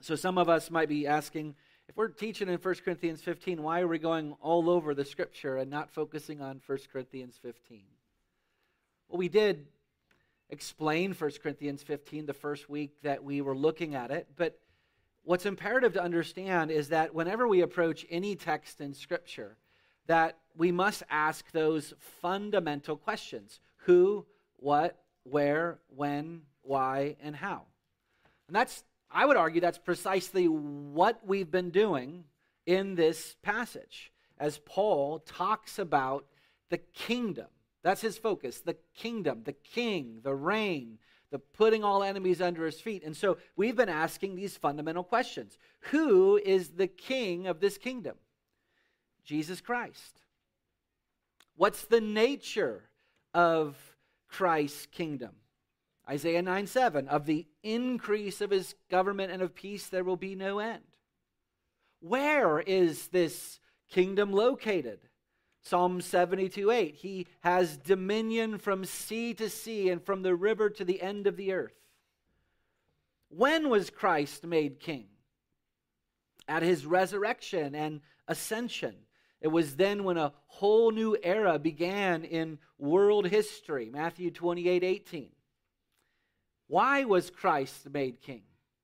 So some of us might be asking, if we're teaching in 1 Corinthians 15, why are we going all over the Scripture and not focusing on 1 Corinthians 15? Well, we did explain 1 Corinthians 15 the first week that we were looking at it, but what's imperative to understand is that whenever we approach any text in Scripture, that we must ask those fundamental questions. Who, what, where, when, why, and how. And I would argue that's precisely what we've been doing in this passage as Paul talks about the kingdom. That's his focus, the kingdom, the king, the reign, the putting all enemies under his feet. And so we've been asking these fundamental questions. Who is the king of this kingdom? Jesus Christ. What's the nature of Christ's kingdom? Isaiah 9:7, of the increase of his government and of peace there will be no end. Where is this kingdom located? Psalm 72:8, he has dominion from sea to sea and from the river to the end of the earth. When was Christ made king? At his resurrection and ascension. It was then when a whole new era began in world history. Matthew 28:18. Why was Christ made king?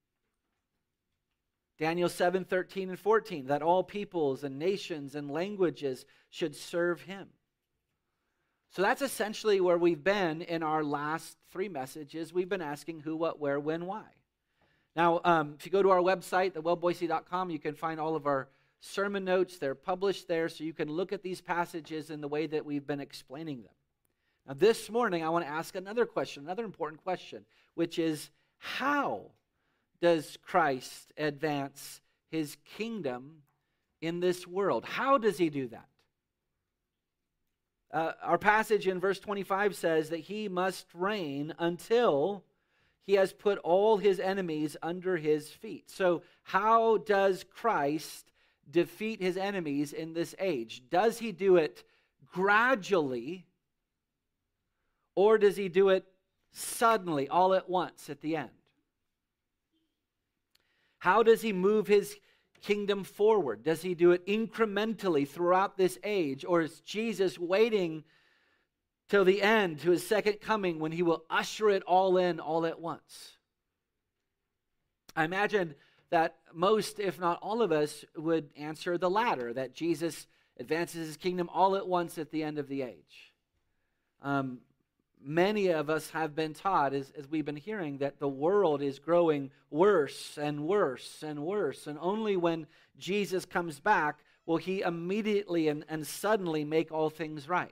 Daniel 7:13 and 14, that all peoples and nations and languages should serve him. So that's essentially where we've been in our last three messages. We've been asking who, what, where, when, why. Now, if you go to our website, thewellboise.com, you can find all of our sermon notes. They're published there, so you can look at these passages in the way that we've been explaining them. Now, this morning, I want to ask another question, another important question, which is, how does Christ advance his kingdom in this world? How does he do that? Our passage in verse 25 says that he must reign until he has put all his enemies under his feet. So how does Christ defeat his enemies in this age? Does he do it gradually, or does he do it suddenly, all at once, at the end? How does he move his kingdom forward? Does he do it incrementally throughout this age? Or is Jesus waiting till the end, to his second coming, when he will usher it all in all at once? I imagine that most, if not all of us, would answer the latter, that Jesus advances his kingdom all at once at the end of the age. Many of us have been taught, as we've been hearing, that the world is growing worse and worse and worse. And only when Jesus comes back will he immediately and suddenly make all things right.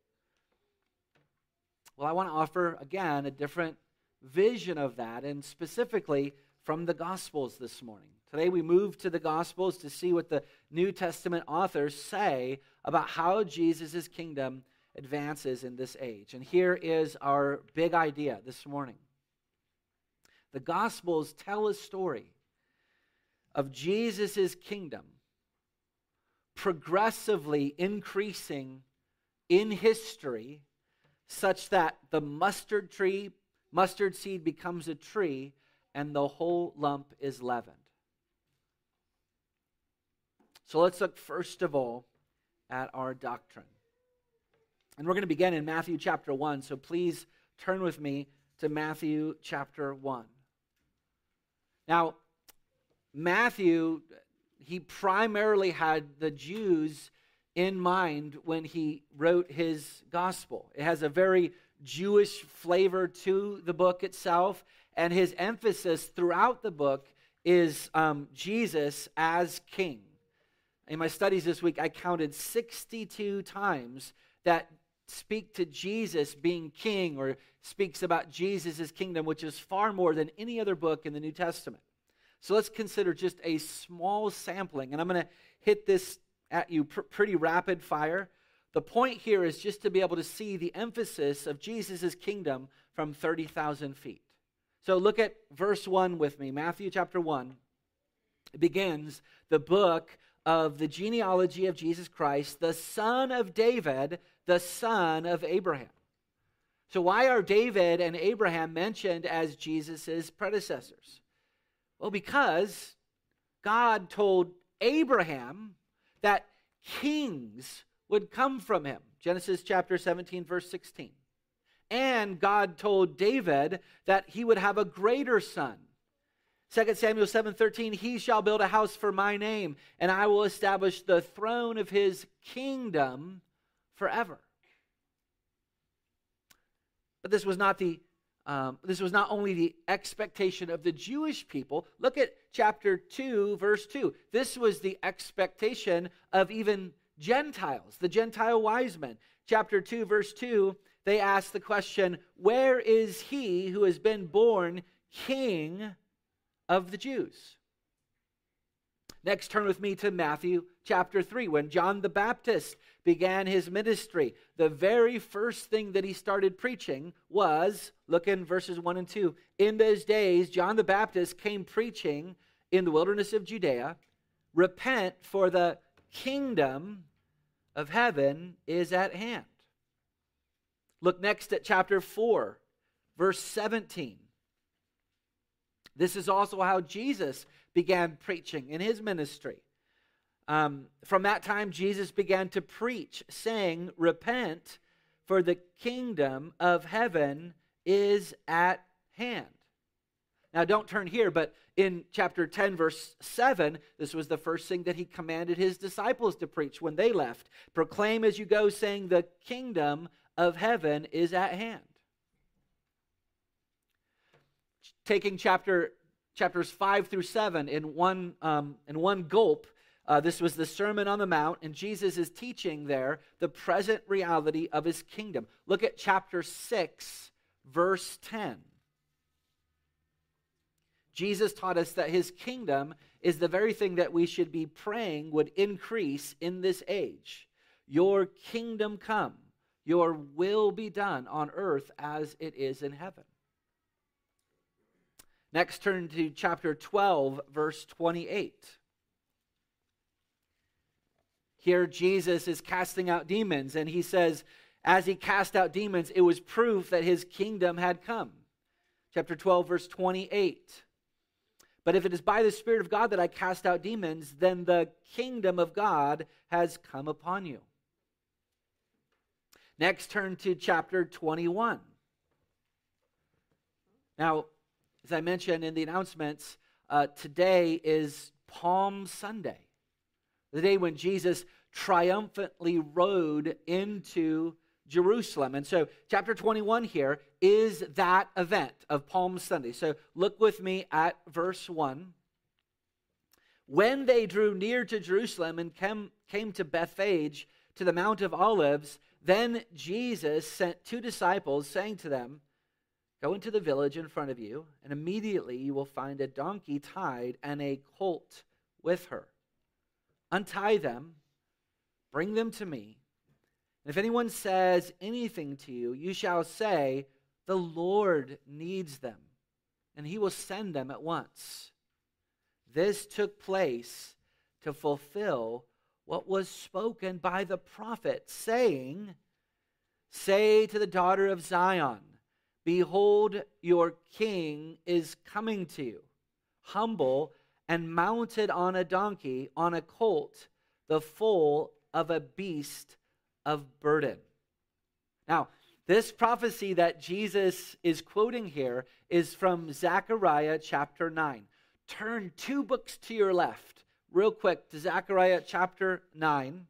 Well, I want to offer, again, a different vision of that, and specifically from the Gospels this morning. Today we move to the Gospels to see what the New Testament authors say about how Jesus' kingdom advances in this age. And here is our big idea this morning. The Gospels tell a story of Jesus' kingdom progressively increasing in history such that the mustard seed becomes a tree and the whole lump is leavened. So let's look first of all at our doctrine. And we're going to begin in Matthew chapter 1, so please turn with me to Matthew chapter 1. Now, Matthew, he primarily had the Jews in mind when he wrote his gospel. It has a very Jewish flavor to the book itself, and his emphasis throughout the book is Jesus as king. In my studies this week, I counted 62 times that speak to Jesus being king, or speaks about Jesus' kingdom, which is far more than any other book in the New Testament. So let's consider just a small sampling, and I'm going to hit this at you pretty rapid fire. The point here is just to be able to see the emphasis of Jesus' kingdom from 30,000 feet. So look at verse 1 with me, Matthew chapter 1. It begins the book of the genealogy of Jesus Christ, the son of David, the son of Abraham. So why are David and Abraham mentioned as Jesus' predecessors? Well, because God told Abraham that kings would come from him. Genesis chapter 17, verse 16. And God told David that he would have a greater son. 2 Samuel 7:13, he shall build a house for my name, and I will establish the throne of his kingdom forever. But this was not only the expectation of the Jewish people. Look at chapter 2, verse 2. This was the expectation of even Gentiles, the Gentile wise men. Chapter 2, verse 2, they asked the question, where is he who has been born king of the Jews? Next, turn with me to Matthew chapter 3. When John the Baptist began his ministry, the very first thing that he started preaching was, look in verses 1 and 2, in those days John the Baptist came preaching in the wilderness of Judea, repent, for the kingdom of heaven is at hand. Look next at chapter 4, verse 17. This is also how Jesus began preaching in his ministry. From that time, Jesus began to preach, saying, repent, for the kingdom of heaven is at hand. Now, don't turn here, but in chapter 10, verse 7, this was the first thing that he commanded his disciples to preach when they left. Proclaim as you go, saying, the kingdom of heaven is at hand. Taking chapters 5 through 7 in one gulp, this was the Sermon on the Mount, and Jesus is teaching there the present reality of his kingdom. Look at chapter 6, verse 10. Jesus taught us that his kingdom is the very thing that we should be praying would increase in this age. Your kingdom come, your will be done on earth as it is in heaven. Next, turn to chapter 12, verse 28. Here, Jesus is casting out demons, and he says, as he cast out demons, it was proof that his kingdom had come. Chapter 12, verse 28. But if it is by the Spirit of God that I cast out demons, then the kingdom of God has come upon you. Next, turn to chapter 21. Now, as I mentioned in the announcements, today is Palm Sunday, the day when Jesus triumphantly rode into Jerusalem. And so chapter 21 here is that event of Palm Sunday. So look with me at verse 1. When they drew near to Jerusalem and came to Bethphage, to the Mount of Olives, then Jesus sent 2 disciples, saying to them, go into the village in front of you, and immediately you will find a donkey tied and a colt with her. Untie them, bring them to me. And if anyone says anything to you, you shall say, the Lord needs them, and he will send them at once. This took place to fulfill what was spoken by the prophet, saying, say to the daughter of Zion, behold, your king is coming to you, humble and mounted on a donkey, on a colt, the foal of a beast of burden. Now, this prophecy that Jesus is quoting here is from Zechariah chapter 9. Turn 2 books to your left, real quick, to Zechariah chapter 9.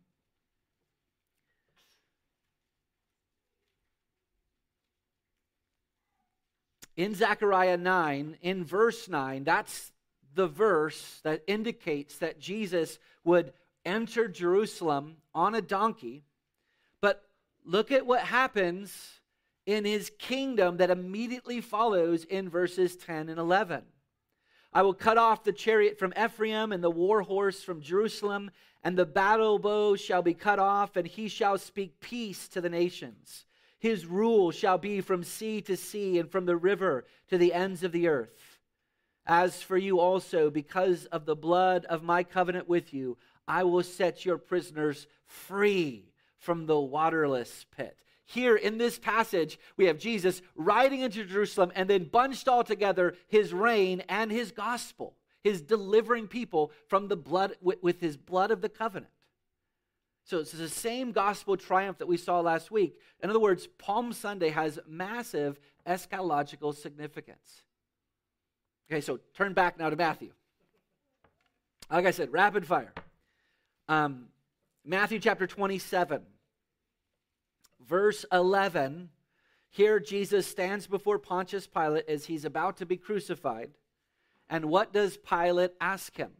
In Zechariah 9, in verse 9, that's the verse that indicates that Jesus would enter Jerusalem on a donkey. But look at what happens in his kingdom that immediately follows in verses 10 and 11. I will cut off the chariot from Ephraim and the war horse from Jerusalem, and the battle bow shall be cut off, and he shall speak peace to the nations. His rule shall be from sea to sea and from the river to the ends of the earth. As for you also, because of the blood of my covenant with you, I will set your prisoners free from the waterless pit. Here in this passage, we have Jesus riding into Jerusalem and then bunched all together his reign and his gospel. His delivering people from the blood, with his blood of the covenant. So it's the same gospel triumph that we saw last week. In other words, Palm Sunday has massive eschatological significance. Okay, so turn back now to Matthew. Like I said, rapid fire. Matthew chapter 27, verse 11. Here Jesus stands before Pontius Pilate as he's about to be crucified. And what does Pilate ask him?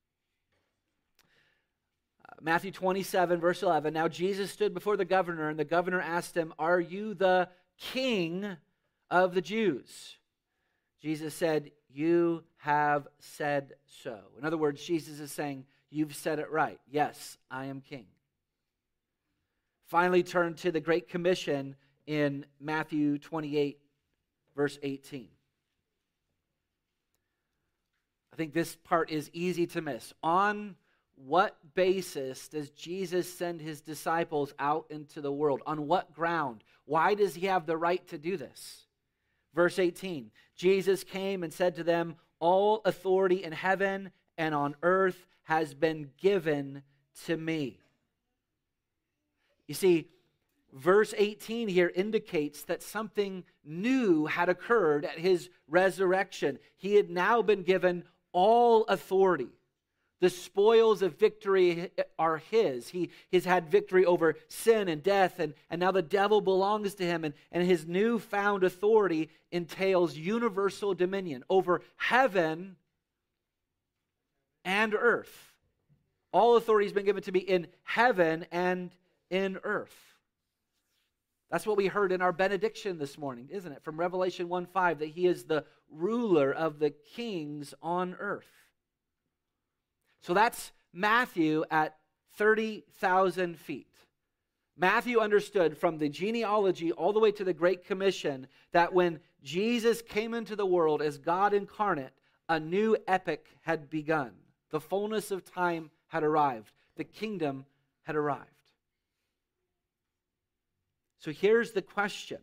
Matthew 27, verse 11. Now Jesus stood before the governor, and the governor asked him, "Are you the king of the Jews?" Jesus said, "You have said so." In other words, Jesus is saying, you've said it right. Yes, I am king. Finally, turn to the Great Commission in Matthew 28, verse 18. I think this part is easy to miss. On what basis does Jesus send his disciples out into the world? On what ground? Why does he have the right to do this? Verse 18, Jesus came and said to them, "All authority in heaven and on earth has been given to me." You see, verse 18 here indicates that something new had occurred at his resurrection. He had now been given all authority. The spoils of victory are his. He has had victory over sin and death, and now the devil belongs to him. And his newfound authority entails universal dominion over heaven and earth. All authority has been given to me in heaven and in earth. That's what we heard in our benediction this morning, isn't it? From Revelation 1:5, that he is the ruler of the kings on earth. So that's Matthew at 30,000 feet. Matthew understood from the genealogy all the way to the Great Commission that when Jesus came into the world as God incarnate, a new epoch had begun. The fullness of time had arrived. The kingdom had arrived. So here's the question.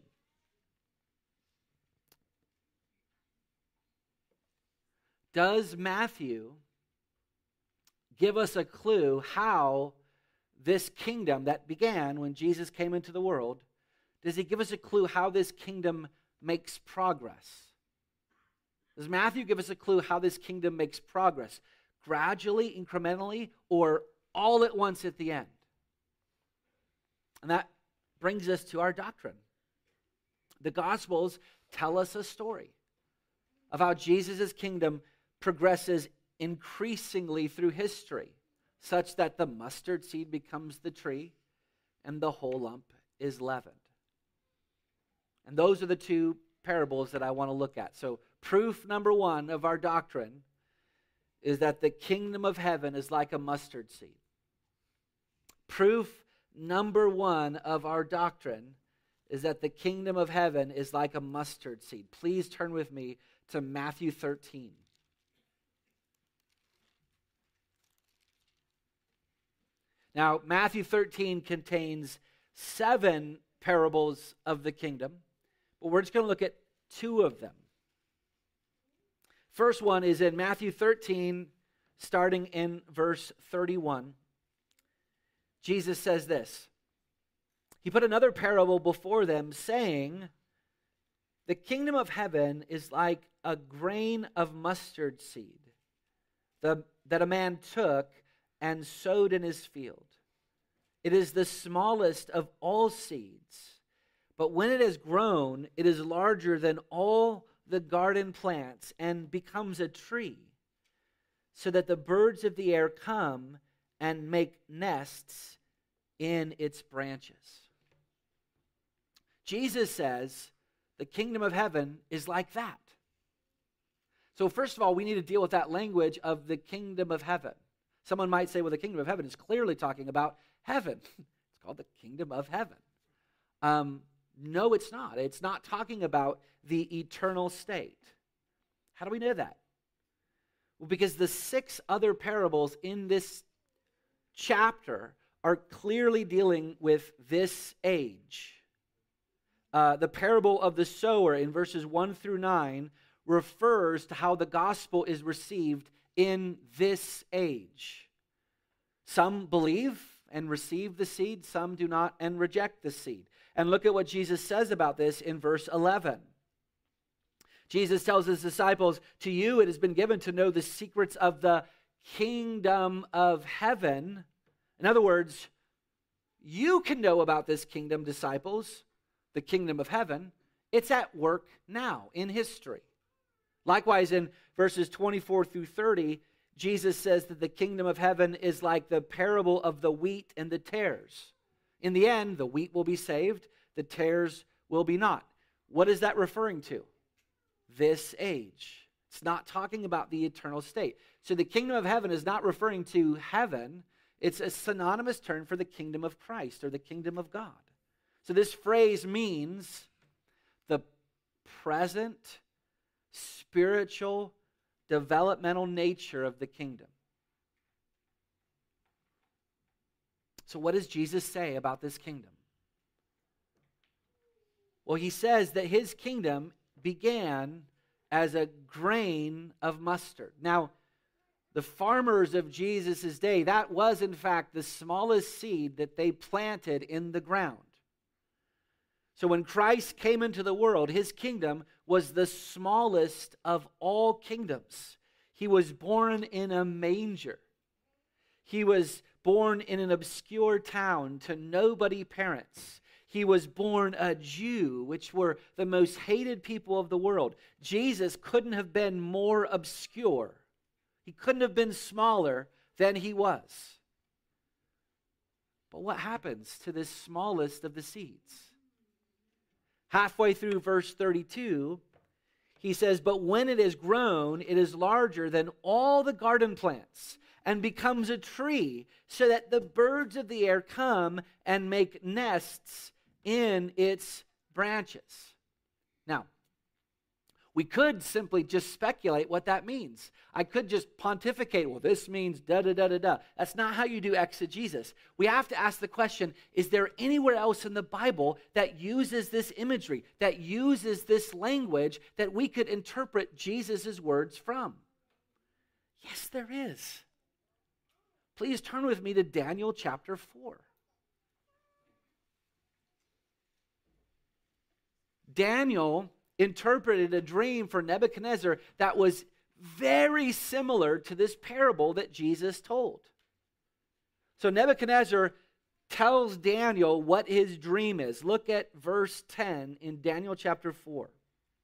Does Matthew give us a clue how this kingdom that began when Jesus came into the world, does he give us a clue how this kingdom makes progress? Does Matthew give us a clue how this kingdom makes progress? Gradually, incrementally, or all at once at the end? And that brings us to our doctrine. The Gospels tell us a story of how Jesus' kingdom progresses increasingly through history, such that the mustard seed becomes the tree and the whole lump is leavened. And those are the two parables that I want to look at. So proof number one of our doctrine is that the kingdom of heaven is like a mustard seed. Proof number one of our doctrine is that the kingdom of heaven is like a mustard seed. Please turn with me to Matthew 13. Now, Matthew 13 contains 7 parables of the kingdom, but we're just going to look at 2 of them. First one is in Matthew 13, starting in verse 31. Jesus says this. He put another parable before them, saying, "The kingdom of heaven is like a grain of mustard seed that a man took and sowed in his field. It is the smallest of all seeds, but when it has grown, it is larger than all the garden plants and becomes a tree, so that the birds of the air come and make nests in its branches." Jesus says the kingdom of heaven is like that. So first of all, we need to deal with that language of the kingdom of heaven. Someone might say, well, the kingdom of heaven is clearly talking about heaven. It's called the kingdom of heaven. No, it's not. It's not talking about the eternal state. How do we know that? Well, because the 6 other parables in this chapter are clearly dealing with this age. The parable of the sower in verses 1 through 9 refers to how the gospel is received in this age. Some believe and receive the seed, some do not and reject the seed. And look at what Jesus says about this in verse 11. Jesus tells his disciples, "To you it has been given to know the secrets of the kingdom of heaven." In other words, you can know about this kingdom, disciples, the kingdom of heaven. It's at work now in history. Likewise, in verses 24 through 30, Jesus says that the kingdom of heaven is like the parable of the wheat and the tares. In the end, the wheat will be saved, the tares will be not. What is that referring to? This age. It's not talking about the eternal state. So the kingdom of heaven is not referring to heaven. It's a synonymous term for the kingdom of Christ or the kingdom of God. So this phrase means the present spiritual developmental nature of the kingdom. So what does Jesus say about this kingdom? Well, he says that his kingdom began as a grain of mustard. Now, the farmers of Jesus' day, that was in fact the smallest seed that they planted in the ground. So when Christ came into the world, his kingdom was the smallest of all kingdoms. He was born in a manger. He was born in an obscure town to nobody parents. He was born a Jew, which were the most hated people of the world. Jesus couldn't have been more obscure. He couldn't have been smaller than he was. But what happens to this smallest of the seeds? Halfway through verse 32, he says, "But when it is grown, it is larger than all the garden plants and becomes a tree, so that the birds of the air come and make nests in its branches." Now, we could simply just speculate what that means. I could just pontificate, well, this means da-da-da-da-da. That's not how you do exegesis. We have to ask the question, is there anywhere else in the Bible that uses this imagery, that uses this language that we could interpret Jesus' words from? Yes, there is. Please turn with me to Daniel chapter 4. Daniel interpreted a dream for Nebuchadnezzar that was very similar to this parable that Jesus told. So Nebuchadnezzar tells Daniel what his dream is. Look at verse 10 in Daniel chapter 4.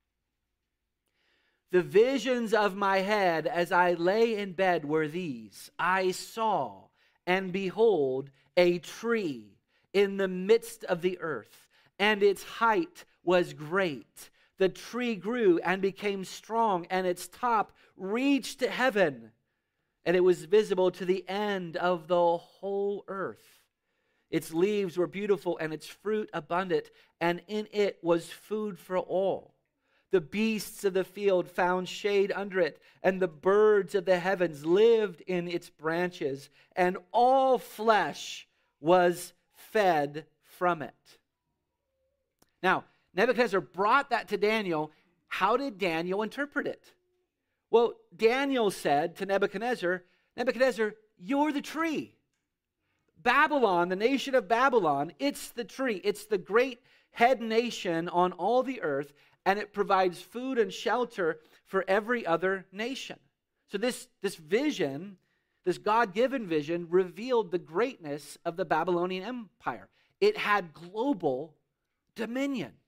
"The visions of my head as I lay in bed were these. I saw, and behold, a tree in the midst of the earth, and its height was great. The tree grew and became strong, and its top reached to heaven, and it was visible to the end of the whole earth. Its leaves were beautiful, and its fruit abundant, and in it was food for all. The beasts of the field found shade under it, and the birds of the heavens lived in its branches, and all flesh was fed from it." Now, Nebuchadnezzar brought that to Daniel. How did Daniel interpret it? Well, Daniel said to Nebuchadnezzar, "Nebuchadnezzar, you're the tree. Babylon, the nation of Babylon, it's the tree. It's the great head nation on all the earth, and it provides food and shelter for every other nation." So this vision, this God-given vision, revealed the greatness of the Babylonian Empire. It had global dominion.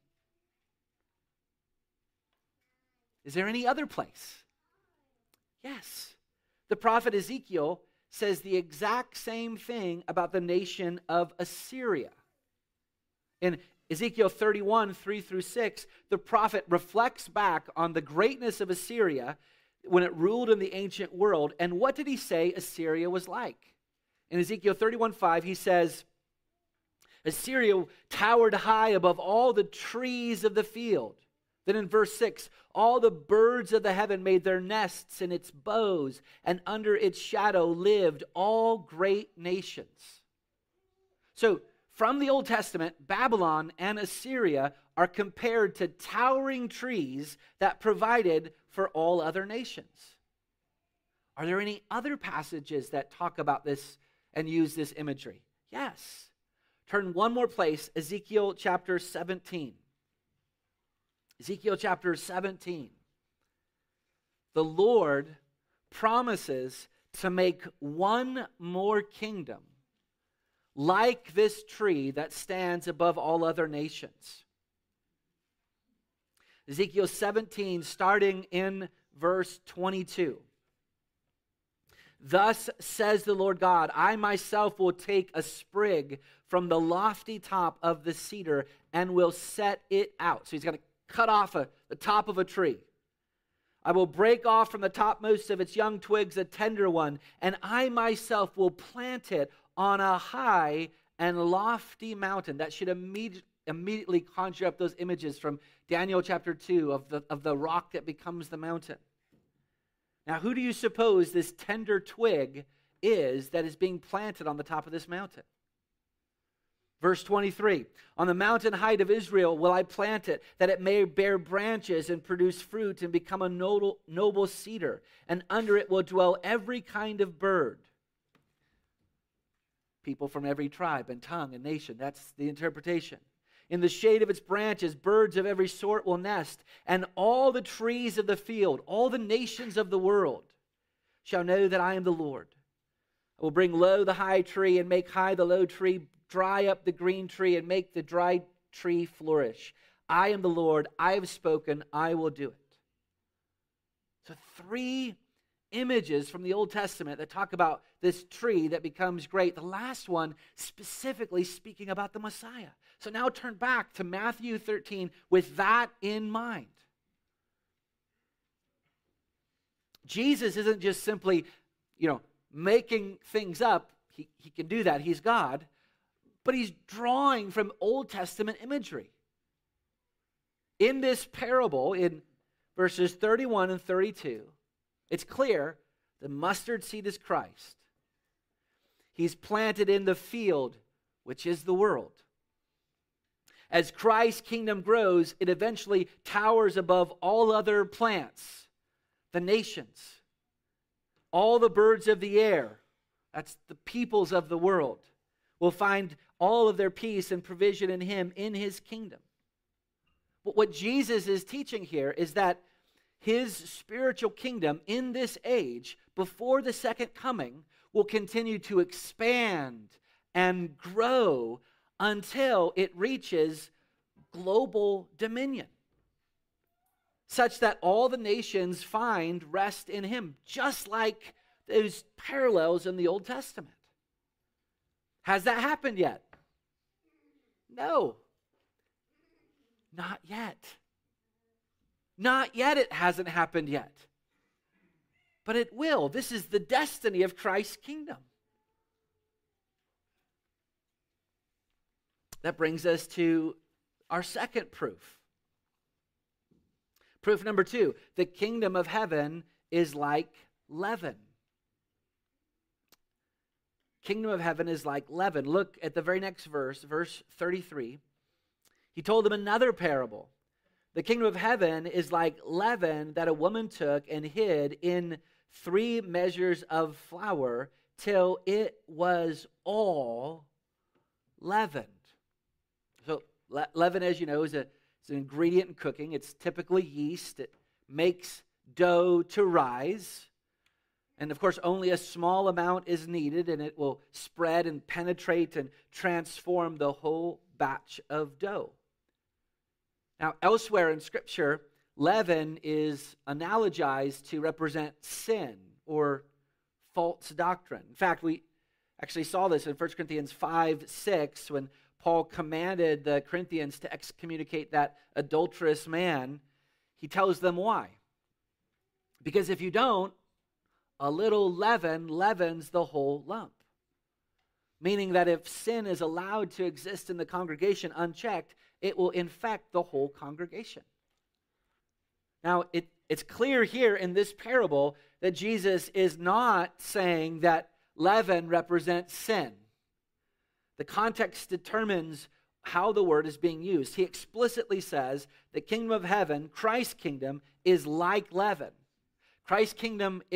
Is there any other place? Yes. The prophet Ezekiel says the exact same thing about the nation of Assyria. In Ezekiel 31, 3 through 6, the prophet reflects back on the greatness of Assyria when it ruled in the ancient world. And what did he say Assyria was like? In Ezekiel 31, 5, he says, "Assyria towered high above all the trees of the field." Then in verse 6, "All the birds of the heaven made their nests in its boughs, and under its shadow lived all great nations." So, from the Old Testament, Babylon and Assyria are compared to towering trees that provided for all other nations. Are there any other passages that talk about this and use this imagery? Yes. Turn one more place, Ezekiel chapter 17. Ezekiel chapter 17. The Lord promises to make one more kingdom like this tree that stands above all other nations. Ezekiel 17, starting in verse 22. Thus says the Lord God, I myself will take a sprig from the lofty top of the cedar and will set it out. So he's going to cut off the top of a tree. I will break off from the topmost of its young twigs a tender one, and I myself will plant it on a high and lofty mountain. That should immediately conjure up those images from Daniel chapter 2 of the rock that becomes the mountain. Now, who do you suppose this tender twig is that is being planted on the top of this mountain? Verse 23, on the mountain height of Israel will I plant it, that it may bear branches and produce fruit and become a noble cedar, and under it will dwell every kind of bird. People from every tribe and tongue and nation. That's the interpretation. In the shade of its branches, birds of every sort will nest, and all the trees of the field, all the nations of the world shall know that I am the Lord. I will bring low the high tree and make high the low tree, dry up the green tree and make the dry tree flourish. I am the Lord, I have spoken, I will do it. So 3 images from the Old Testament that talk about this tree that becomes great. The last one specifically speaking about the Messiah. So now turn back to Matthew 13 with that in mind. Jesus isn't just simply, making things up. He can do that. He's God. But he's drawing from Old Testament imagery. In this parable, in verses 31 and 32, it's clear the mustard seed is Christ. He's planted in the field, which is the world. As Christ's kingdom grows, it eventually towers above all other plants, the nations, all the birds of the air. That's the peoples of the world. Will find all of their peace and provision in him, in his kingdom. But what Jesus is teaching here is that his spiritual kingdom in this age, before the second coming, will continue to expand and grow until it reaches global dominion, such that all the nations find rest in him, just like those parallels in the Old Testament. Has that happened yet? No. Not yet. Not yet, it hasn't happened yet. But it will. This is the destiny of Christ's kingdom. That brings us to our second proof. Proof number 2, the kingdom of heaven is like leaven. Kingdom of heaven is like leaven. Look at the very next verse, verse 33. He told them another parable. The kingdom of heaven is like leaven that a woman took and hid in 3 measures of flour till it was all leavened. So leaven, as you know, is an ingredient in cooking. It's typically yeast. It makes dough to rise. And of course, only a small amount is needed, and it will spread and penetrate and transform the whole batch of dough. Now, elsewhere in Scripture, leaven is analogized to represent sin or false doctrine. In fact, we actually saw this in 1 Corinthians 5:6 when Paul commanded the Corinthians to excommunicate that adulterous man. He tells them why. Because if you don't, a little leaven leavens the whole lump. Meaning that if sin is allowed to exist in the congregation unchecked, it will infect the whole congregation. Now, it's clear here in this parable that Jesus is not saying that leaven represents sin. The context determines how the word is being used. He explicitly says the kingdom of heaven, Christ's kingdom, is like leaven. Christ's kingdom is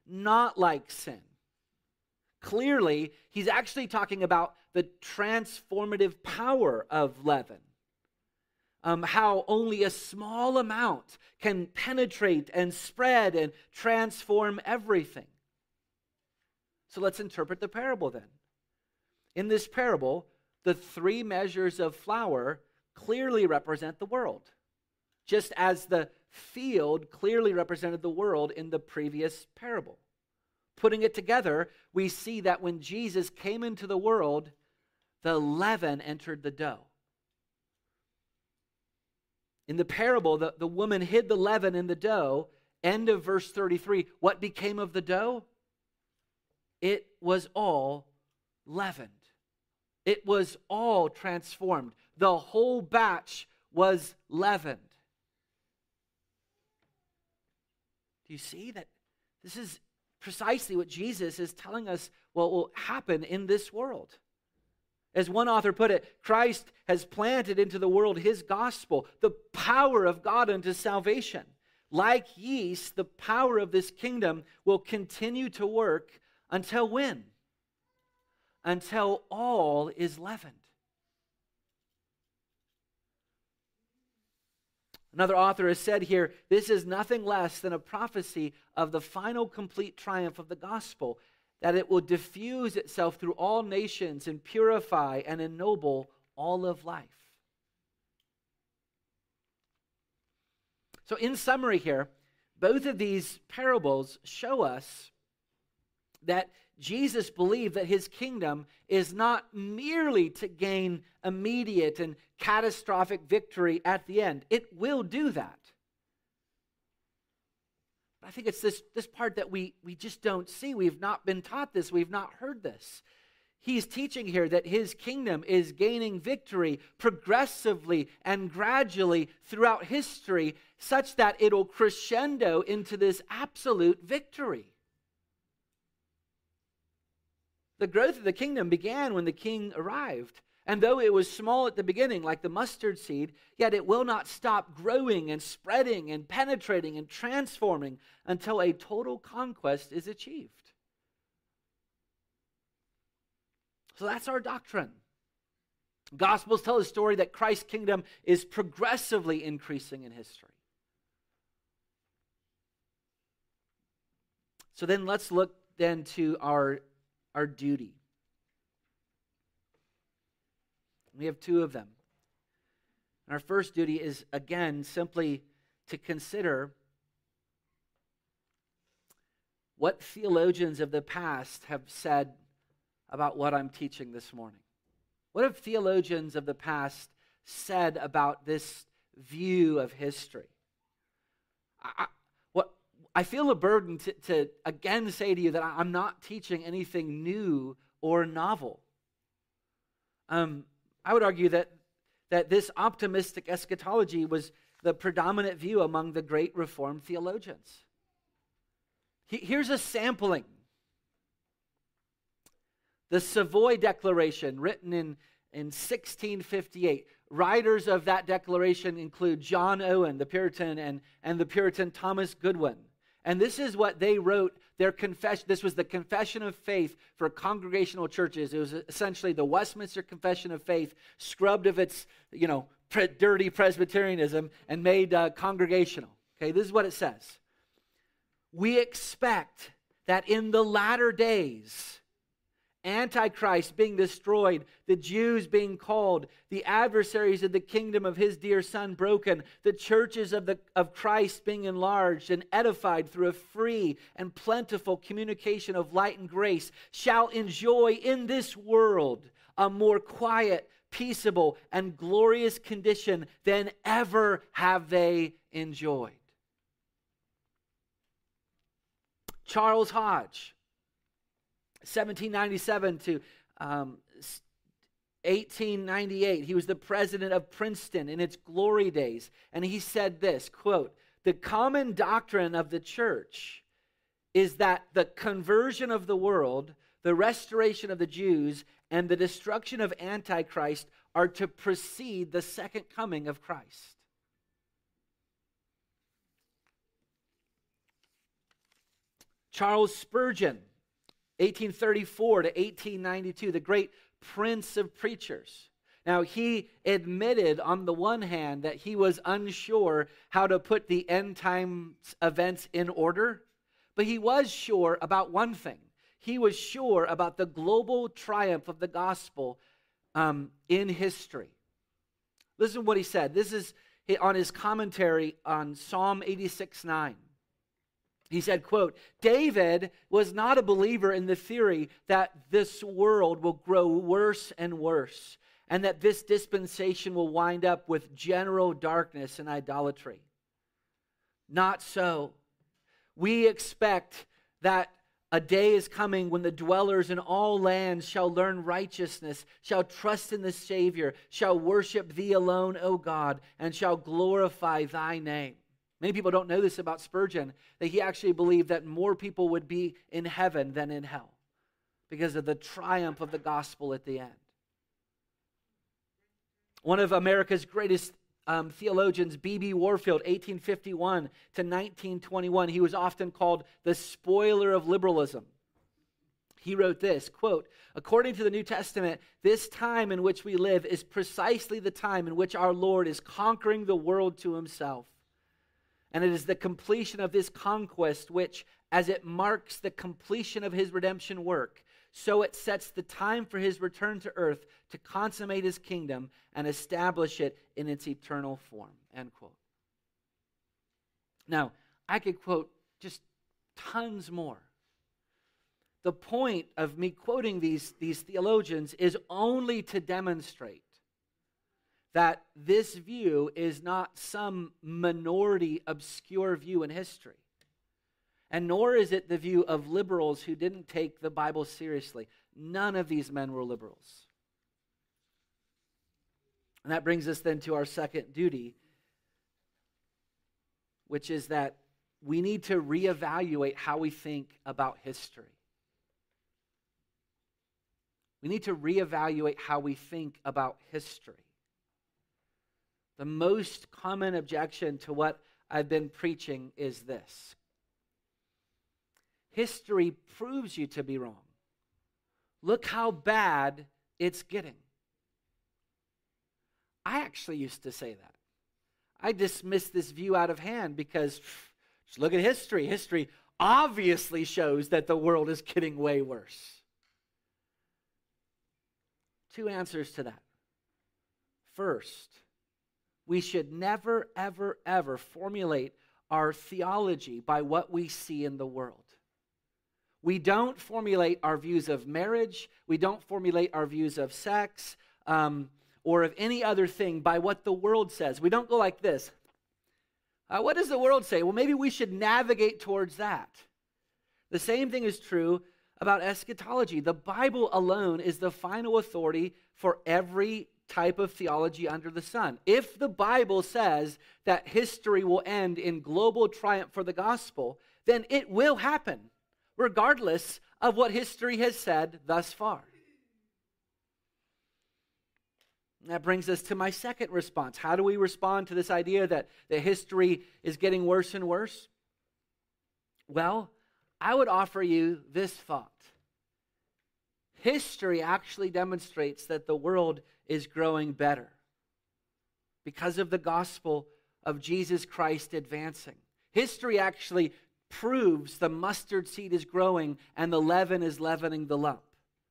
not like sin. Clearly, he's actually talking about the transformative power of leaven. How only a small amount can penetrate and spread and transform everything. So let's interpret the parable then. In this parable, the 3 measures of flour clearly represent the world, just as the field clearly represented the world in the previous parable. Putting it together, we see that when Jesus came into the world, the leaven entered the dough. In the parable, the woman hid the leaven in the dough. End of verse 33. What became of the dough? It was all leavened. It was all transformed. The whole batch was leavened. Do you see that this is precisely what Jesus is telling us what will happen in this world? As one author put it, Christ has planted into the world his gospel, the power of God unto salvation. Like yeast, the power of this kingdom will continue to work until when? Until all is leavened. Another author has said here, this is nothing less than a prophecy of the final complete triumph of the gospel, that it will diffuse itself through all nations and purify and ennoble all of life. So in summary here, both of these parables show us that Jesus believed that his kingdom is not merely to gain immediate and catastrophic victory at the end. It will do that. But I think it's this part that we just don't see. We've not been taught this. We've not heard this. He's teaching here that his kingdom is gaining victory progressively and gradually throughout history, such that it'll crescendo into this absolute victory. The growth of the kingdom began when the king arrived. And though it was small at the beginning, like the mustard seed, yet it will not stop growing and spreading and penetrating and transforming until a total conquest is achieved. So that's our doctrine. Gospels tell a story that Christ's kingdom is progressively increasing in history. So then let's look then to our duty. We have 2 of them. And our first duty is, again, simply to consider what theologians of the past have said about what I'm teaching this morning. What have theologians of the past said about this view of history? I feel a burden to again say to you that I'm not teaching anything new or novel. I would argue that this optimistic eschatology was the predominant view among the great Reformed theologians. Here's a sampling. The Savoy Declaration, written in 1658. Writers of that declaration include John Owen, the Puritan, and the Puritan Thomas Goodwin. And this is what they wrote, their confession. This was the confession of faith for congregational churches. It was essentially the Westminster Confession of Faith, scrubbed of its, dirty Presbyterianism and made congregational. Okay, this is what it says. We expect that in the latter days, Antichrist being destroyed, the Jews being called, the adversaries of the kingdom of his dear Son broken, the churches of Christ being enlarged and edified through a free and plentiful communication of light and grace, shall enjoy in this world a more quiet, peaceable, and glorious condition than ever have they enjoyed. Charles Hodge, 1797 to 1898. He was the president of Princeton in its glory days. And he said this, quote, "The common doctrine of the church is that the conversion of the world, the restoration of the Jews, and the destruction of Antichrist are to precede the second coming of Christ." Charles Spurgeon, 1834 to 1892, the great prince of preachers. Now, he admitted on the one hand that he was unsure how to put the end times events in order, but he was sure about one thing. He was sure about the global triumph of the gospel in history. Listen to what he said. This is on his commentary on Psalm 86:9. He said, quote, David was not a believer in the theory that this world will grow worse and worse, and that this dispensation will wind up with general darkness and idolatry. Not so. We expect that a day is coming when the dwellers in all lands shall learn righteousness, shall trust in the Savior, shall worship thee alone, O God, and shall glorify thy name. Many people don't know this about Spurgeon, that he actually believed that more people would be in heaven than in hell because of the triumph of the gospel at the end. One of America's greatest theologians, B.B. Warfield, 1851 to 1921, he was often called the spoiler of liberalism. He wrote this, quote, according to the New Testament, this time in which we live is precisely the time in which our Lord is conquering the world to himself. And it is the completion of this conquest which, as it marks the completion of his redemption work, so it sets the time for his return to earth to consummate his kingdom and establish it in its eternal form. End quote. Now, I could quote just tons more. The point of me quoting these theologians is only to demonstrate that this view is not some minority, obscure view in history. And nor is it the view of liberals who didn't take the Bible seriously. None of these men were liberals. And that brings us then to our second duty, which is that we need to reevaluate how we think about history. We need to reevaluate how we think about history. The most common objection to what I've been preaching is this. History proves you to be wrong. Look how bad it's getting. I actually used to say that. I dismissed this view out of hand because just look at history. History obviously shows that the world is getting way worse. Two answers to that. First, we should never, ever, ever formulate our theology by what we see in the world. We don't formulate our views of marriage. We don't formulate our views of sex or of any other thing by what the world says. We don't go like this. What does the world say? Well, maybe we should navigate towards that. The same thing is true about eschatology. The Bible alone is the final authority for every type of theology under the sun. If the Bible says that history will end in global triumph for the gospel, then it will happen, regardless of what history has said thus far. And that brings us to my second response. How do we respond to this idea that history is getting worse and worse? Well, I would offer you this thought. History actually demonstrates that the world is growing better because of the gospel of Jesus Christ advancing. History actually proves the mustard seed is growing and the leaven is leavening the lump.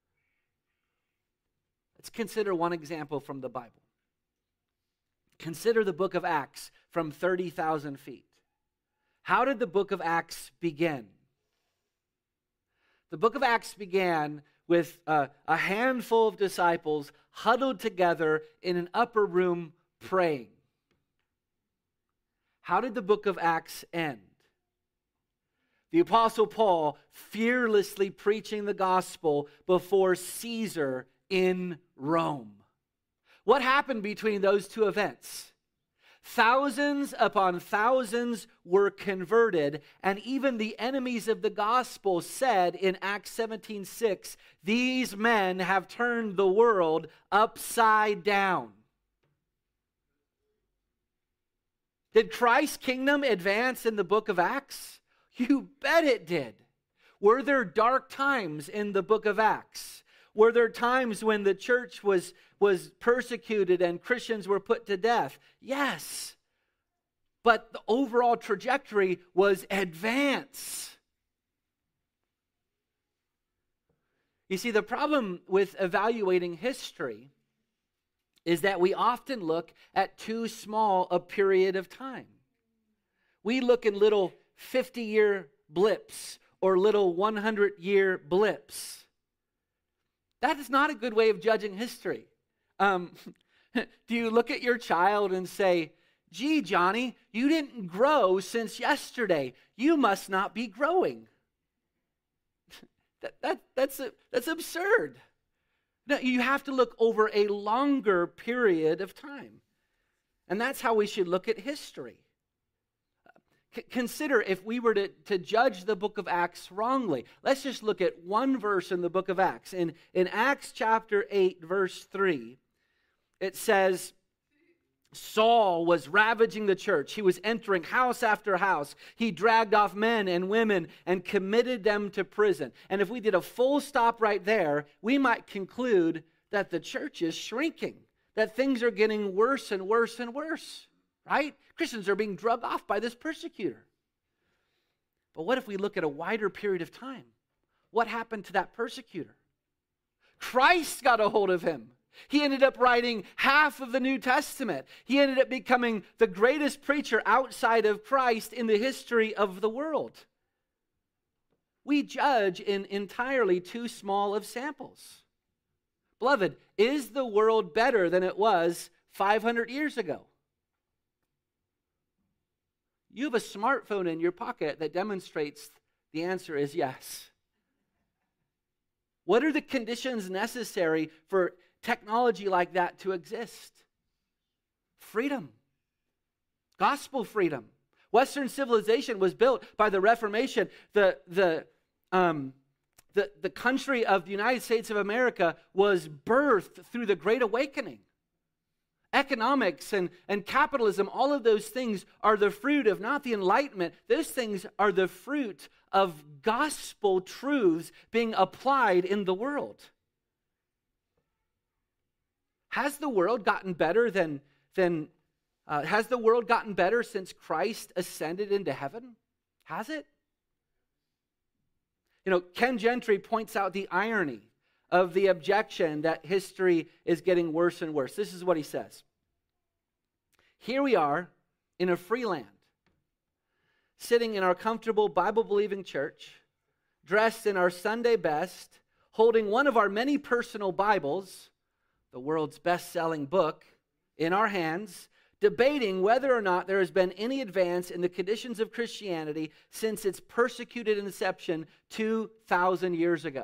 Let's consider one example from the Bible. Consider the book of Acts from 30,000 feet. How did the book of Acts begin? The book of Acts began with a handful of disciples huddled together in an upper room praying. How did the book of Acts end? The Apostle Paul fearlessly preaching the gospel before Caesar in Rome. What happened between those two events? Thousands upon thousands were converted, and even the enemies of the gospel said in Acts 17:6, these men have turned the world upside down. Did Christ's kingdom advance in the book of Acts? You bet it did. Were there dark times in the book of Acts? Were there times when the church was persecuted and Christians were put to death? Yes. But the overall trajectory was advance. You see, the problem with evaluating history is that we often look at too small a period of time. We look in little 50-year blips or little 100-year blips. That is not a good way of judging history. Do you look at your child and say, "Gee, Johnny, you didn't grow since yesterday. You must not be growing"? That's absurd. No, you have to look over a longer period of time. And that's how we should look at history. Consider if we were to judge the book of Acts wrongly. Let's just look at one verse in the book of Acts. In Acts chapter 8, verse 3, it says, Saul was ravaging the church. He was entering house after house. He dragged off men and women and committed them to prison. And if we did a full stop right there, we might conclude that the church is shrinking, that things are getting worse and worse and worse, right? Christians are being drugged off by this persecutor. But what if we look at a wider period of time? What happened to that persecutor? Christ got a hold of him. He ended up writing half of the New Testament. He ended up becoming the greatest preacher outside of Christ in the history of the world. We judge in entirely too small of samples. Beloved, is the world better than it was 500 years ago? You have a smartphone in your pocket that demonstrates the answer is yes. What are the conditions necessary for technology like that to exist? Freedom. Gospel freedom. Western civilization was built by the Reformation. The country of the United States of America was birthed through the Great Awakening. Economics and capitalism, all of those things are the fruit of not the Enlightenment. Those things are the fruit of gospel truths being applied in the world. Has the world gotten better has the world gotten better since Christ ascended into heaven? Has it? You know, Ken Gentry points out the irony of the objection that history is getting worse and worse. This is what he says. Here we are in a free land, sitting in our comfortable Bible-believing church, dressed in our Sunday best, holding one of our many personal Bibles, the world's best-selling book, in our hands, debating whether or not there has been any advance in the conditions of Christianity since its persecuted inception 2,000 years ago.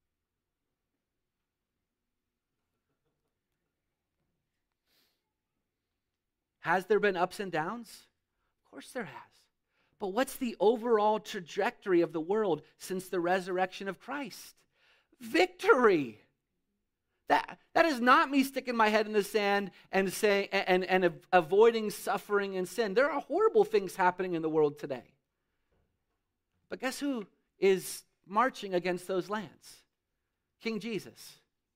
Has there been ups and downs? Of course there has. But what's the overall trajectory of the world since the resurrection of Christ? Victory. That is not me sticking my head in the sand and saying and avoiding suffering and sin. There are horrible things happening in the world today. But guess who is marching against those lands? King Jesus.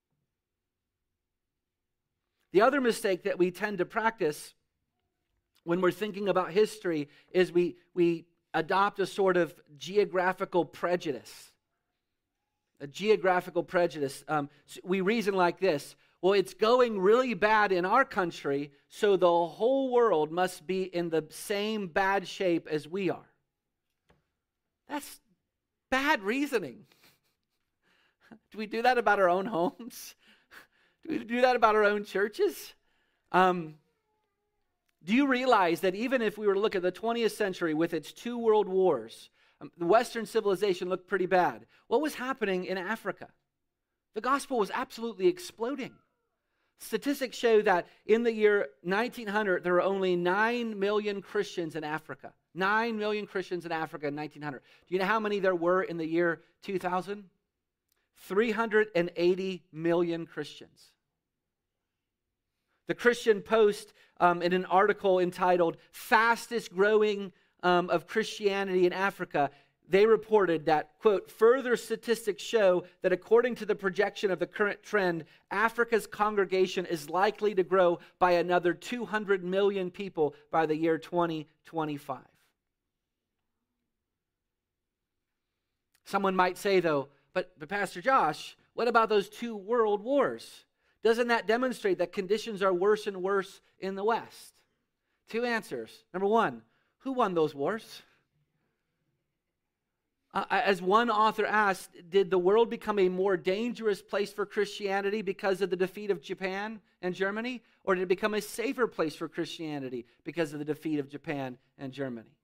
The other mistake that we tend to practice when we're thinking about history is we adopt a sort of geographical prejudice. A geographical prejudice. We reason like this. Well, it's going really bad in our country, so the whole world must be in the same bad shape as we are. That's bad reasoning. Do we do that about our own homes? Do we do that about our own churches? Do you realize that even if we were to look at the 20th century with its 2 world wars, the Western civilization looked pretty bad. What was happening in Africa? The gospel was absolutely exploding. Statistics show that in the year 1900, there were only 9 million Christians in Africa. 9 million Christians in Africa in 1900. Do you know how many there were in the year 2000? 380 million Christians. The Christian Post, in an article entitled Fastest Growing of Christianity in Africa, they reported that, quote, further statistics show that according to the projection of the current trend, Africa's congregation is likely to grow by another 200 million people by the year 2025. Someone might say, though, but Pastor Josh, what about those 2 world wars? Doesn't that demonstrate that conditions are worse and worse in the West? 2 answers. Number 1, who won those wars? As one author asked, did the world become a more dangerous place for Christianity because of the defeat of Japan and Germany? Or did it become a safer place for Christianity because of the defeat of Japan and Germany?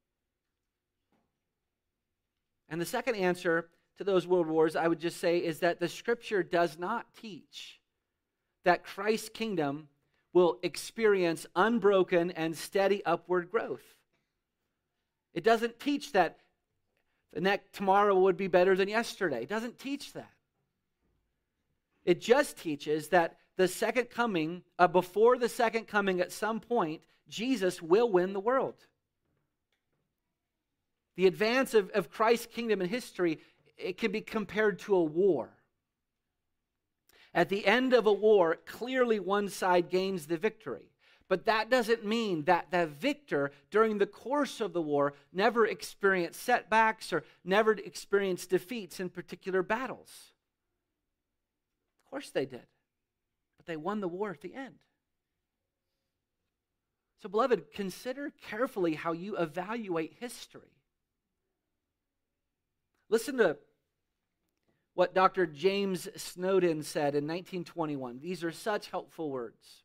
And the second answer to those world wars, I would just say, is that the Scripture does not teach that Christ's kingdom will experience unbroken and steady upward growth. It doesn't teach that the next tomorrow would be better than yesterday. It doesn't teach that. It just teaches that the second coming, before the second coming at some point, Jesus will win the world. The advance of Christ's kingdom in history, it can be compared to a war. At the end of a war, clearly one side gains the victory. But that doesn't mean that the victor, during the course of the war, never experienced setbacks or never experienced defeats in particular battles. Of course they did. But they won the war at the end. So, beloved, consider carefully how you evaluate history. Listen to what Dr. James Snowden said in 1921. These are such helpful words.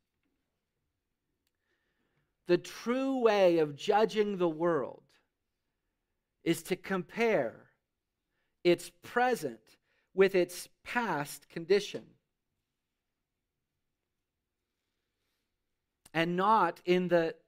The true way of judging the world is to compare its present with its past condition, and not in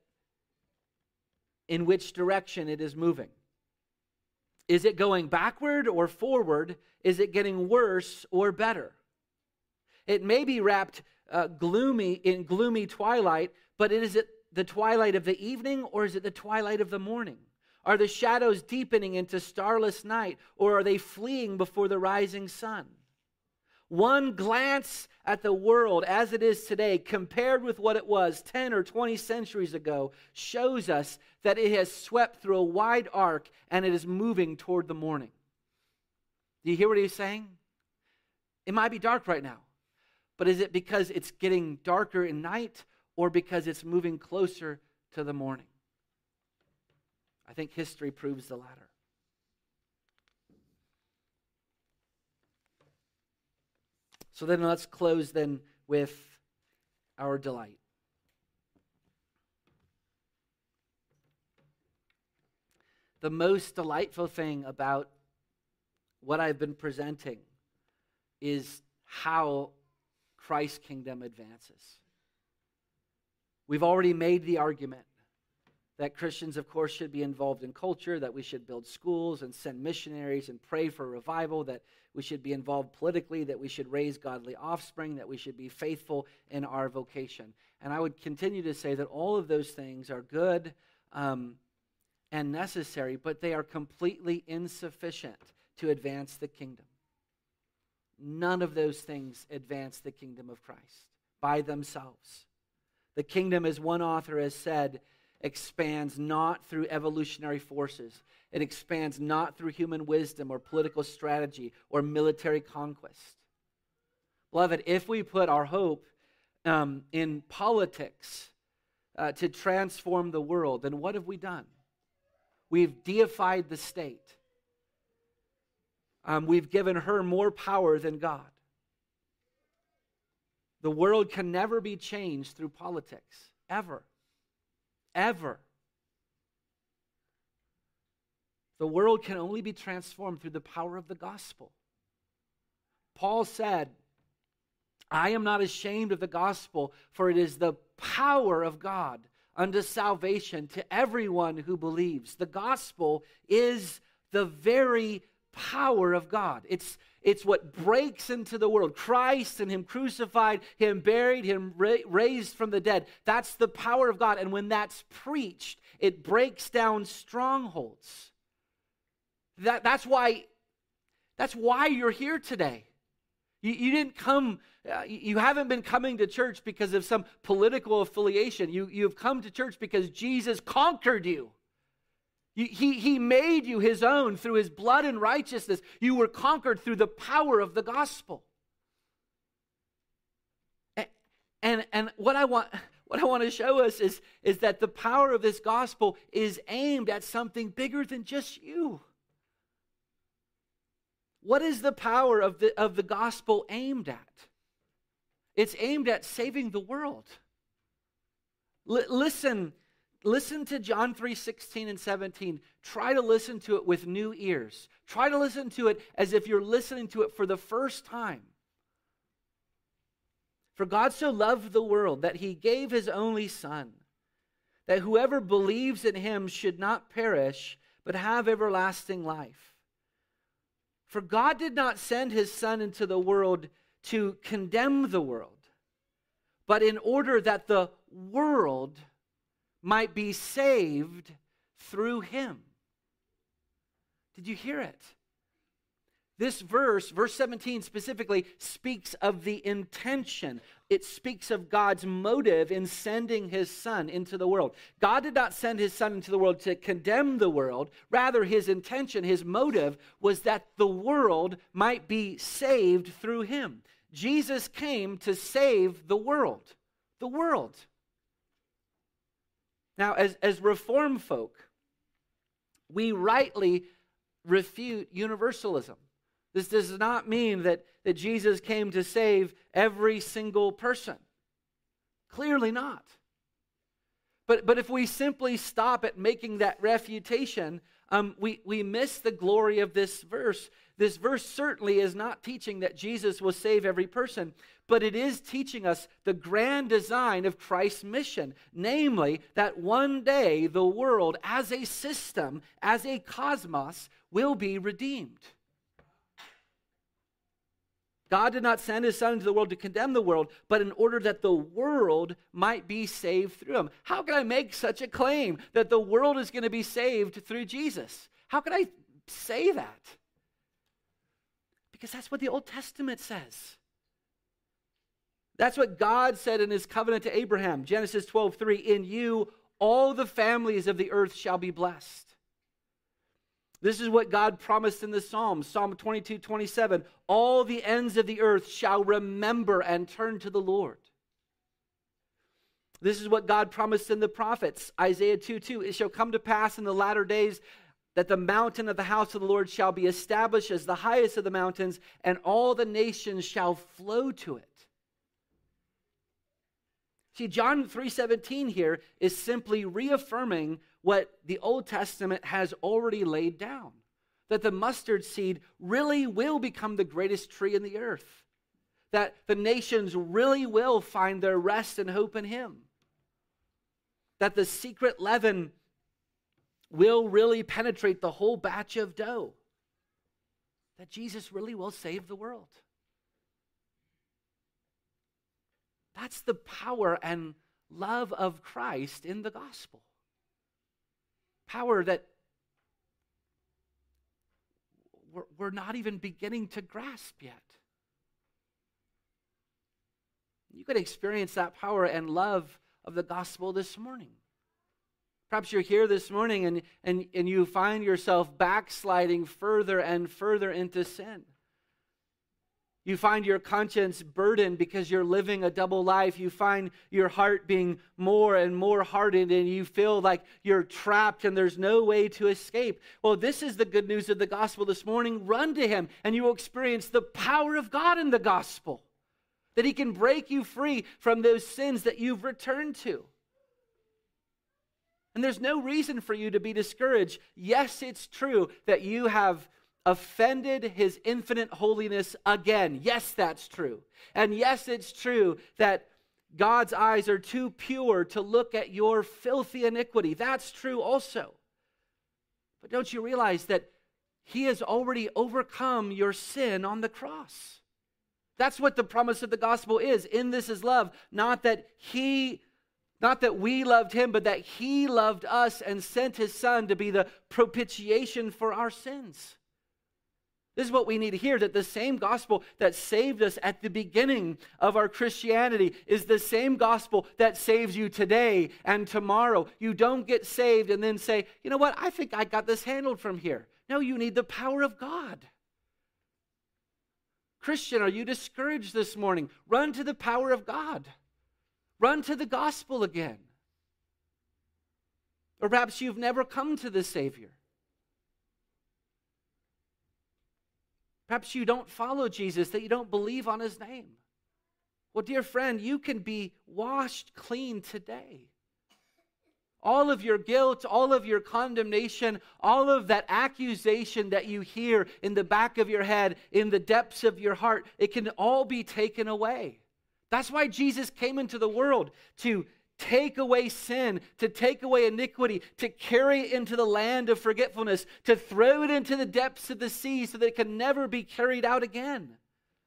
which direction it is moving. Is it going backward or forward? Is it getting worse or better? It may be wrapped in gloomy twilight, but is it the twilight of the evening, or is it the twilight of the morning? Are the shadows deepening into starless night, or are they fleeing before the rising sun? One glance at the world as it is today, compared with what it was 10 or 20 centuries ago, shows us that it has swept through a wide arc and it is moving toward the morning. Do you hear what he's saying? It might be dark right now, but is it because it's getting darker in night, or because it's moving closer to the morning? I think history proves the latter. So then let's close then with our delight. The most delightful thing about what I've been presenting is how Christ's kingdom advances. We've already made the argument that Christians, of course, should be involved in culture, that we should build schools and send missionaries and pray for revival, that we should be involved politically, that we should raise godly offspring, that we should be faithful in our vocation. And I would continue to say that all of those things are good and necessary, but they are completely insufficient to advance the kingdom. None of those things advance the kingdom of Christ by themselves. The kingdom, as one author has said, expands not through evolutionary forces. It expands not through human wisdom or political strategy or military conquest. Beloved, if we put our hope in politics to transform the world, then what have we done? We've deified the state. We've given her more power than God. The world can never be changed through politics, ever. Ever. The world can only be transformed through the power of the gospel. Paul said, I am not ashamed of the gospel, for it is the power of God unto salvation to everyone who believes. The gospel is the very power of God. It's what breaks into the world. Christ and Him crucified, Him buried, Him raised from the dead. That's the power of God. And when that's preached, it breaks down strongholds. That's why you're here today. You didn't come, you haven't been coming to church because of some political affiliation. You've come to church because Jesus conquered you. He made you his own through his blood and righteousness. You were conquered through the power of the gospel. And what I want to show us is that the power of this gospel is aimed at something bigger than just you. What is the power of the gospel aimed at? It's aimed at saving the world. Listen to John 3:16 and 17. Try to listen to it with new ears. Try to listen to it as if you're listening to it for the first time. For God so loved the world that he gave his only Son, that whoever believes in him should not perish, but have everlasting life. For God did not send his Son into the world to condemn the world, but in order that the world might be saved through him. Did you hear it? This verse 17 specifically, speaks of the intention. It speaks of God's motive in sending his Son into the world. God did not send his Son into the world to condemn the world. Rather, his intention, his motive, was that the world might be saved through him. Jesus came to save the world. The world. Now, as Reformed folk, we rightly refute universalism. This does not mean that Jesus came to save every single person. Clearly not. But if we simply stop at making that refutation, we miss the glory of this verse. This verse certainly is not teaching that Jesus will save every person, but it is teaching us the grand design of Christ's mission, namely that one day the world as a system, as a cosmos, will be redeemed. God did not send his Son into the world to condemn the world, but in order that the world might be saved through him. How can I make such a claim that the world is going to be saved through Jesus? How can I say that? Because that's what the Old Testament says. That's what God said in his covenant to Abraham. Genesis 12:3, in you all the families of the earth shall be blessed. This is what God promised in the Psalms. Psalm 22:27, all the ends of the earth shall remember and turn to the Lord. This is what God promised in the prophets. Isaiah 2:2, it shall come to pass in the latter days that the mountain of the house of the Lord shall be established as the highest of the mountains, and all the nations shall flow to it. See, John 3:17 here is simply reaffirming what the Old Testament has already laid down. That the mustard seed really will become the greatest tree in the earth. That the nations really will find their rest and hope in him. That the secret leaven will really penetrate the whole batch of dough. That Jesus really will save the world. That's the power and love of Christ in the gospel. Power that we're not even beginning to grasp yet. You could experience that power and love of the gospel this morning. Perhaps you're here this morning and you find yourself backsliding further and further into sin. You find your conscience burdened because you're living a double life. You find your heart being more and more hardened, and you feel like you're trapped and there's no way to escape. Well, this is the good news of the gospel this morning. Run to him, and you will experience the power of God in the gospel. That he can break you free from those sins that you've returned to. And there's no reason for you to be discouraged. Yes, it's true that you have offended his infinite holiness again. Yes, that's true. And yes, it's true that God's eyes are too pure to look at your filthy iniquity. That's true also. But don't you realize that he has already overcome your sin on the cross? That's what the promise of the gospel is. In this is love, not that Not that we loved him, but that he loved us and sent his Son to be the propitiation for our sins. This is what we need to hear, that the same gospel that saved us at the beginning of our Christianity is the same gospel that saves you today and tomorrow. You don't get saved and then say, you know what, I think I got this handled from here. No, you need the power of God. Christian, are you discouraged this morning? Run to the power of God. Run to the gospel again. Or perhaps you've never come to the Savior. Perhaps you don't follow Jesus, that you don't believe on his name. Well, dear friend, you can be washed clean today. All of your guilt, all of your condemnation, all of that accusation that you hear in the back of your head, in the depths of your heart, it can all be taken away. That's why Jesus came into the world, to take away sin, to take away iniquity, to carry it into the land of forgetfulness, to throw it into the depths of the sea so that it can never be carried out again.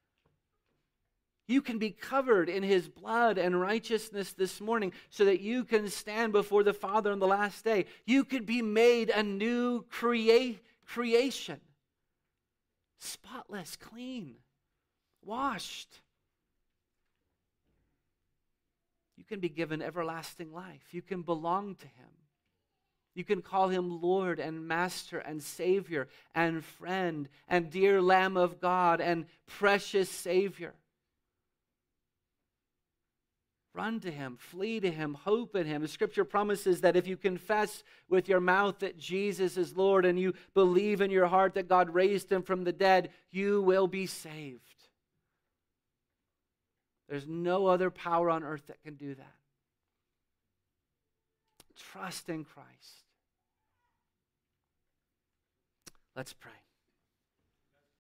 You can be covered in his blood and righteousness this morning so that you can stand before the Father on the last day. You could be made a new creation. Spotless, clean, washed. You can be given everlasting life. You can belong to him. You can call him Lord and Master and Savior and friend and dear Lamb of God and precious Savior. Run to him, flee to him, hope in him. The scripture promises that if you confess with your mouth that Jesus is Lord and you believe in your heart that God raised him from the dead, you will be saved. There's no other power on earth that can do that. Trust in Christ. Let's pray.